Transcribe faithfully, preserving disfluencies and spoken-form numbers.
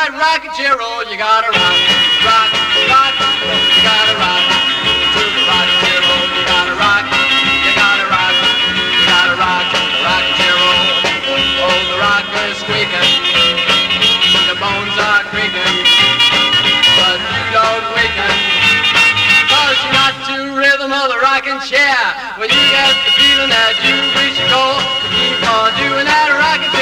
that rocking chair, oh, you gotta rock, rock, rock, you gotta rock to the rocking chair, oh, you gotta rock, you gotta rock, you gotta rock to the rocking chair, oh, oh, the rocker's squeaking, the bones are creaking, but you don't waken, cause you got to rhythm of the rocking chair. When you get the feeling that you reach your goal, keep on doing that rocking chair.